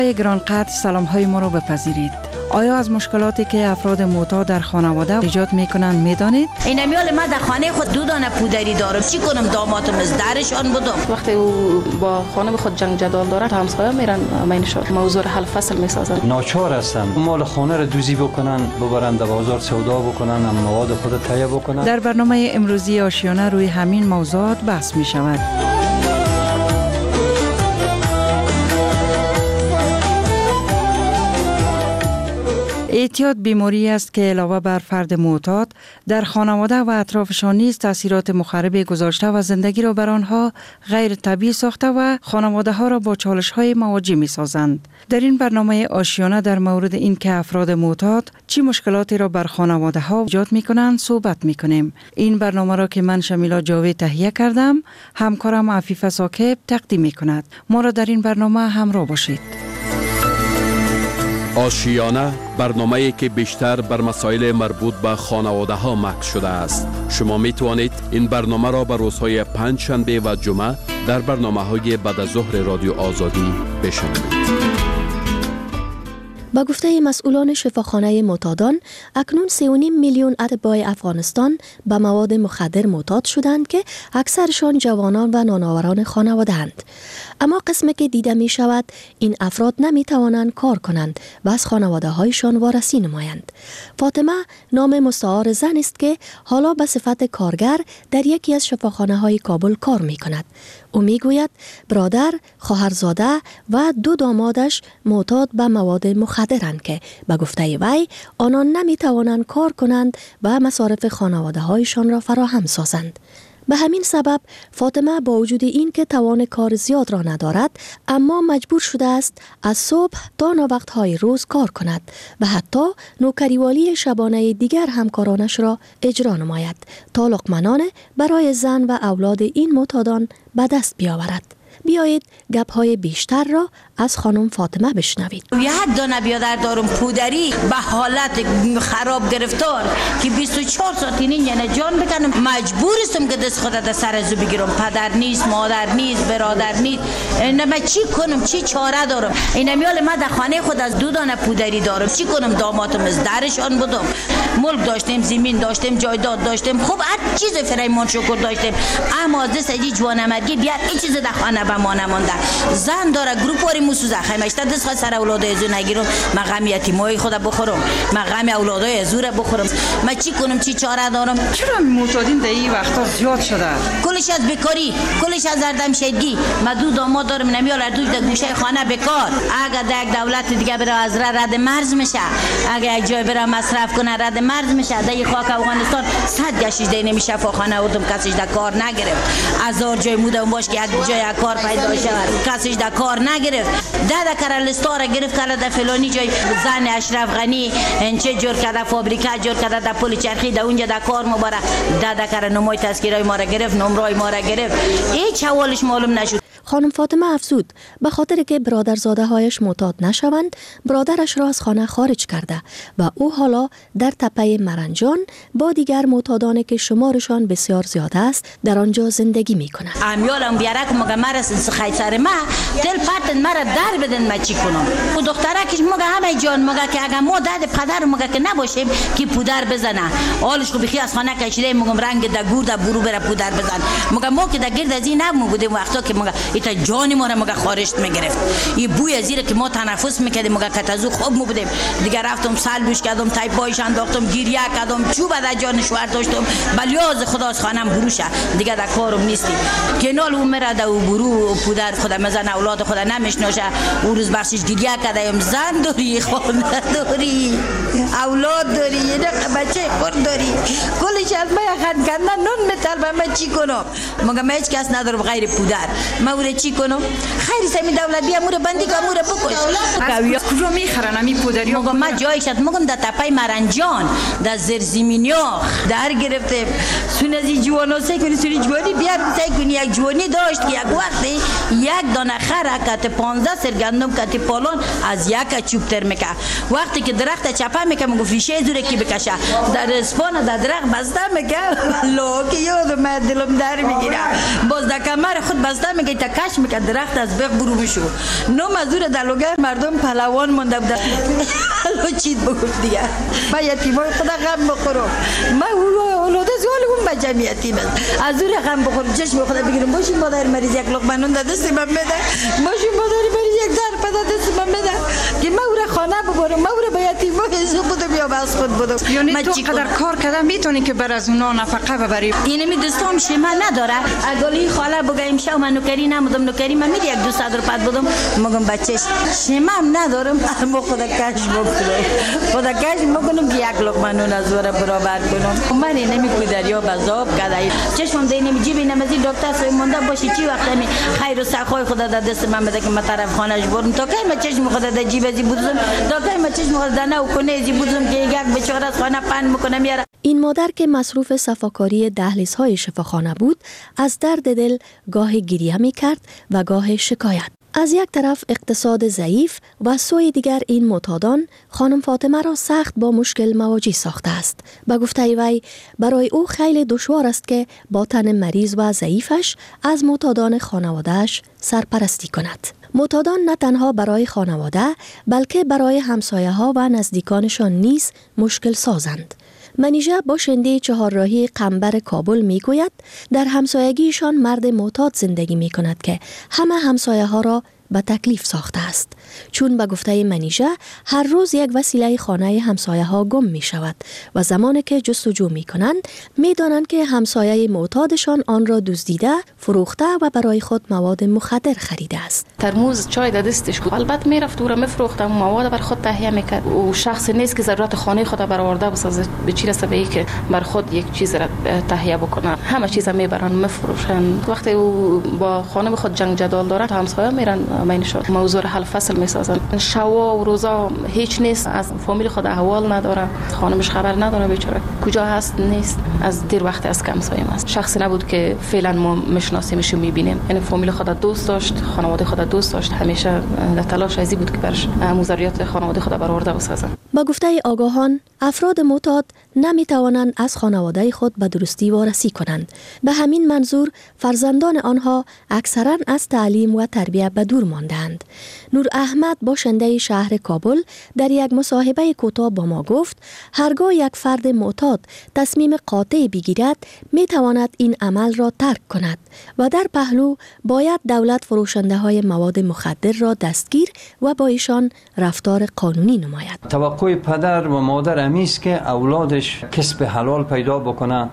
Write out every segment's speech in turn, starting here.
گرانقدر سلام های ما را بپذیرید. آیا از مشکلاتی که افراد معتاد در خانواده ایجاد میکنند میدانید؟ این میال من در خانه خود 2 دانه پودری دارم، چی کنم؟ دامادم از درشان بودم. وقتی او با خانه خود جنگ جدال داره، همسایه میرن بینشان موضوع حل فصل میسازن. ناچار هستن مال خانه را دوزی بکنن، ببرن در بازار سودا بکنن، مواد خود تهیه بکنن. در برنامه امروزی آشیانه روی همین موضوعات بحث می شود. اعتیاد بیماری است که علاوه بر فرد معتاد در خانواده و اطرافشان نیز تاثیرات مخرب گذاشته و زندگی را بر آنها غیر طبیعی ساخته و خانواده ها را با چالش های مواجه می سازند. در این برنامه آشیانه در مورد این که افراد معتاد چی مشکلاتی را بر خانواده ها ایجاد می کنند صحبت می کنیم. این برنامه را که من شمیلا جاوید تهیه کردم، همکارم عفیفه ساکب تقدیم می کند. ما را در این برنامه همراه باشید. آشیانه برنامه‌ای که بیشتر بر مسائل مربوط به خانواده ها مکس شده است. شما می توانید این برنامه را به روزهای پنج شنبه و جمعه در برنامه‌های بعد از ظهر رادیو آزادی بشنوید. با گفته مسئولان شفاخانه معتادان، اکنون 3.5 میلیون اتباع افغانستان به مواد مخدر معتاد شدند که اکثرشان جوانان و نانآوران خانواده اند. اما قسمی که دیده می شود این افراد نمی توانند کار کنند و از خانواده هایشان وارسی نمایند. فاطمه نام مستعار زن است که حالا به صفت کارگر در یکی از شفاخانه های کابل کار می کند. او می گوید برادر، خواهرزاده و 2 دامادش معتاد به مواد مخدرند که به گفته وی آنان نمی توانند کار کنند و مصارف خانواده هایشان را فراهم سازند. به همین سبب فاطمه با وجود این که توان کار زیاد را ندارد، اما مجبور شده است از صبح تا ناوقت‌های روز کار کند و حتی نوکریوالی شبانه دیگر همکارانش را اجرا نماید تا لقمه‌نان برای زن و اولاد این معتادان به دست بیاورد. بیایید گپ‌های بیشتر را از خانم فاطمه بشنوید. 1 دانه بیادر دارم پودری به حالت خراب گرفتار که 24 ساعت اینجا جان بکنم. مجبور استم که دست خودت از سر زو بگیرم. پدر نیست، مادر نیست، برادر نیست. من چی کنم؟ چی چاره دارم؟ این میال من در خانه خود از 2 دانه پودری دارم. چی کنم؟ دامادم از درشان بودم. ملک داشتیم، زمین داشتیم، جایداد داشتیم. خب هر چیز فرایمان شکر داشتیم. اما دست جوانمردی بیار این چیز در خانه به ما نمانده. زن داره گروپاری موسوزه خیمشته دست خواهد سر اولادای ازو نگیرم. من غم یتیمای خود بخورم، من غم اولادای ازو را بخورم. من چی کنم؟ چی چاره دارم؟ چرا معتادین در این وقتا زیاد شده؟ کلش از بیکاری، کلش از اردمشدگی. من 2 داماد دارم، نمیال دوش در گوشه خانه بیکار. اگر در یک دولت دیگه بره از رد مرز میشه، اگر یک جای بره مصرف کنه رد مرز میشه. در خاک افغانستان 100 گشتیش دی نمیشه خانه اردم کسیش در کار نگرفت. 1000 جای مودم باش که یک جای کار پیدا شود، کسیش در کار نگرفت. ده کرالستا را گرفت کرده در فلانی جای. زن اشرف غنی انچه جور کرده، فابریکه جور کرده در پل چرخی، در اونجا در کار مباره. ده کر نمای تذکیرای ما را گرفت، نمرای ما را گرفت. هیچ حوالش معلوم نشد. خانم فاطمه افزود به خاطر که برادرزاده هایش معتاد نشوند، برادرش را از خانه خارج کرده و او حالا در تپه مرنجان با دیگر معتادانی که شمارشان بسیار زیاد است در آنجا زندگی می کند. امیالم بیارک مگه مرس خیسر ما دل پرتن مرا در بدن. ما چی کنم؟ و دخترکش مگه همه جان مگه که اگه ما داد پدر مگه که نباشیم که پودر بزنه. حالش کو بخی از خانه کشیده مگم رنگ د گور د برو بره پودر بزن. مگه ما که د گرد از این نمو بودیم وقتا که مگه ایتا جان ما را مگه خارج میگرفت. این بوی از زیر که ما تنفس میکردیم مگه کتازو خوب مو بودیم. دیگه رفتم سلبش کردم، تایپایش انداختم، گریه کردم، چوب از جانش ور داشتم. بلیاز خدا از خانم بروشه. دیگه در کارم نیستی. کنال اون مرا دو برو پودر خدا مزن اولاد خدا نمیشناشه. اون روز بخشش گریه کردم. زن داری، خانه داری، اولاد داری، یه بچه خود داری. کلش از ما خند کردن نون میطلبم. من چی کنم؟ مگه من هیچ کس ندارم غیر پودر. من اون چی کنم؟ خیلی سمی دولت بیا مور بندی که مور بکش. کجا میخرن همین پودری؟ مگه من جایش مگم در تپه مرنجان در زرزمینیا در گرفته. سون از این جوانا سعی کنی سونی جوانی بیار سعی کنی. یک جوانی داشت که یک وقتی 1 دانه خر کت 15 سر گندم کت پالون از یک چوب تر میکه. وقتی که درخت چپه میکه مگه فیشه زوره کی بکشه در اسپان در درخت بسته میکه. لا که یاد من دلم در میگیره. باز در کمر خود بسته میگه تا کش میکرد درخت از بغ برو میشو. نو مزور دلوگر مردم پهلوان مونده بودن. حالا چیت بگفت دیگه. ما یتیمای خدا غم بخورم. ما اولاده زیالمون با جمعیتی بس. از اون غم بخورم چشم خدا بگیرم باشیم مادر مریض یک لقمه نون دست من بده. باشیم مادر مریض یک ظرف دست من بده. که ما او را خانه ببرم. ما او را به یتیما خودم یا بس خود بدم. یعنی تو قدر کار کردن میتونی که بر از اونا نفقه ببری. اینمی دستام شما نداره. اگلی خاله بگم شو من نوکری نمودم نوکری من میری 200 روپیه بدم مگم بچهش شما ندارم ما خدا کش بکنم. خدا کش بکنم که یک لقمه نون از ور برابر کنم. من اینمی کودریا بزاب کدای چشمم دینمی جیب نمازی دکتر سوی مونده باشی چی وقت می خیر و سخای خدا در دست من بده که من طرف خانه‌اش برم تا کی من چشم خدا در جیب ازی بودم تا کی من چشم خدا نه و کنه ازی بودم که یک بیچاره از خانه پن میکنم یاره. این مادر که مصروف صفاکاری دهلیزهای شفاخانه بود از درد دل گاه گریه می کرد و گاه شکایت. از یک طرف اقتصاد ضعیف و سوی دیگر این معتادان خانم فاطمه را سخت با مشکل مواجه ساخته است. به گفته وی برای او خیلی دشوار است که با تن مریض و ضعیفش از معتادان خانواده‌اش سرپرستی کند. معتادان نه تنها برای خانواده بلکه برای همسایه ها و نزدیکانشان نیز مشکل سازند. منیژه باشنده چهارراهی قنبر کابل می گوید در همسایگیشان مرد معتاد زندگی می کند که همه همسایه ها را به تکلیف ساخته است. چون به گفته منیژه هر روز یک وسیله خانه همسایه ها گم می شود و زمانی که جستجو می کنند می دانند که همسایه معتادشان آن را دزدیده، فروخته و برای خود مواد مخدر خریده است. ترموز چای در دستش بود. البته میرفت او را میفروخت و مواد بر خود تهیه میکرد. او شخص نیست که ضرورت خانه خود برآورده بسازه به چی رسه به که بر خود یک چیز را تهیه بکنه. همه چیز میبرن میفروشن. وقتی او با خانه خود جنگ جدال داره همسایه میرن مینشون موضوع حل فصل میسازن. شوا و روزا هیچ نیست، از فامیل خود احوال نداره، خانمش خبر نداره بیچاره کجا هست نیست. از دیر وقت از کم سایم است. شخصی نبود که فعلا ما میشناسیمش و میبینیم. یعنی فامیل خود دوست داشت، خانواده خود دوست داشت، همیشه در تلاش ازی بود که برش موزریات خانواده خود برآورده بسازن. با گفته آگاهان افراد معتاد نمیتوانند از خانواده خود به درستی وارسی کنند. به همین منظور فرزندان آنها اکثرا از تعلیم و تربیت به دور ماندند. نور احمد باشنده شهر کابل در یک مصاحبه کوتاه با ما گفت هرگاه یک فرد معتاد تصمیم قاطع بگیرد میتواند این عمل را ترک کند و در پهلو باید دولت فروشنده های مواد مخدر را دستگیر و با ایشان رفتار قانونی نماید. توقع پدر و مادر امیست که اولادش کسب حلال پیدا بکنه.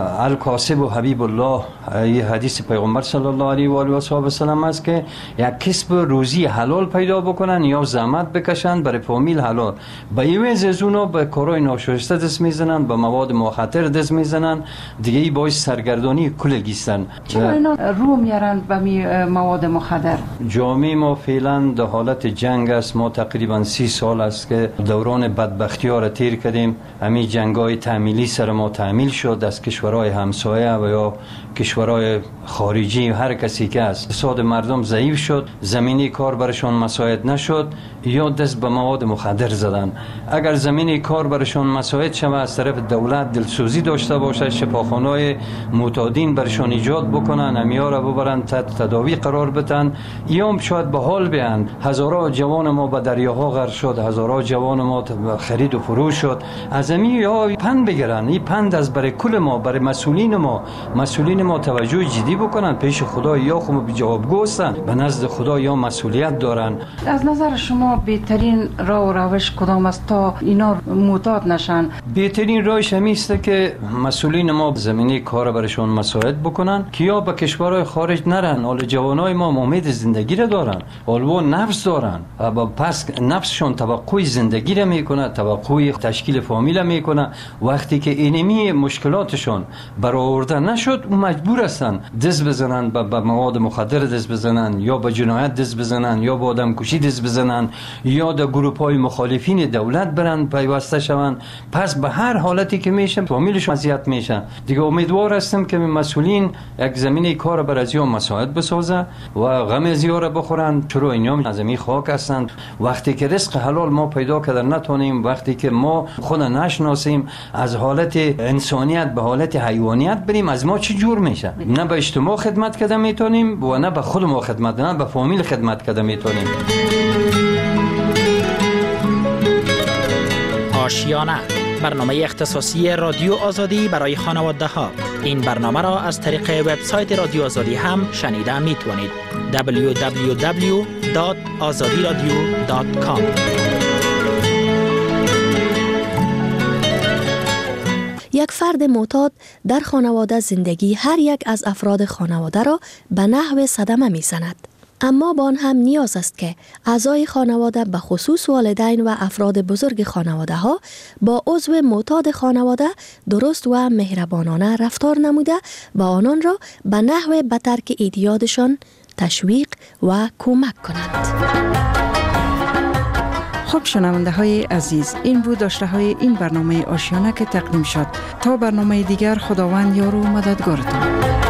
الکاسب و حبیب الله، یه حدیث پیغمبر صلی الله علیه و آله و صحبه وسلم است که یک کسب روزی حلال پیدا بکنن یا زحمت بکشن برای فامیل حلال. به عوض از اونا به کارهای ناشایسته دست میزنن، به مواد مخدر دست میزنن، دیگه ای باعث سرگردانی کلگیستن. چرا اینا رو میارن به مواد مخدر؟ جامعه ما فعلا در حالت جنگ است. ما تقریبا 30 سال است که دوران بدبختی ها را تیر کردیم. همین جنگ‌های تعمیلی سر ما تعمیل شد از کشورهای همسایه و یا کشورهای خارجی. هر کسی که است اقتصاد مردم ضعیف شد، زمینه کار برشان مساعد نشد یا دست به مواد مخدر زدن. اگر زمینه کار برشان مساعد شود از طرف دولت دلسوزی داشته باشه، شفاخانه‌های معتادین برشان ایجاد بکنن، امیار را ببرن تحت تداوی قرار بدن، یا شاید به حال بیان. هزارها جوان ما به دریاها غرق شد، هزارها جوان ما خرید و فروش شد. از یا پند بگیرن. این پند از برای کل ما، برای مسئولین ما توجه جدی بکنن. پیش خدا یا خود جوابگو هستن، به نزد خدا یا مسئولیت دارن. از نظر شما بهترین راه و روش کدام است تا اینا معتاد نشن؟ بهترین راهش همین است که مسئولین ما زمینه کار برشون مساعد بکنن که یا به کشورهای خارج نرن. حال جوانای ما امید زندگی را دارن، حالا نفس دارن، پس نفسشون توقع زندگی را میکنه، توقع تشکیل فامیل میکنه. وقتی که اینمی مشکلاتشون برآورده نشد اون مجبور هستن دست بزنن به مواد مخدر دست بزنن، یا به جنایت دست بزنن، یا به آدم کشی دست بزنن، یا در گروه های مخالفین دولت برن پیوسته شون. پس به هر حالتی که میشه فامیلشون اذیت میشن. دیگه امیدوار هستم که مسئولین یک زمینه کار بر ازیا مساعد بسازه و غم ازیا را بخورن. چرا اینا از می خاک هستند. وقتی که رزق حلال ما پیدا کردن نتونیم، وقتی که ما خود نشناسیم، از حالت انسانیت به حالت حیوانیت بریم، از ما چه جور میشه؟ نه به اجتماع خدمت کده میتونیم و نه به خود ما خدمت، نه به فامیل خدمت کده میتونیم. آشیانه، برنامه اختصاصی رادیو آزادی برای خانواده ها. این برنامه را از طریق وبسایت رادیو آزادی هم شنیده می توانید. www.azadiradio.com. یک فرد معتاد در خانواده زندگی هر یک از افراد خانواده را به نحو صدمه می زند. اما با آن هم نیاز است که اعضای خانواده به خصوص والدین و افراد بزرگ خانواده ها با عضو معتاد خانواده درست و مهربانانه رفتار نموده و آنان را به نحو به ترک اعتیادشان تشویق و کمک کنند. خب شنونده های عزیز، این بود داشته های این برنامه آشیانه که تقدیم شد. تا برنامه دیگر، خداوند یار و مددگارتان.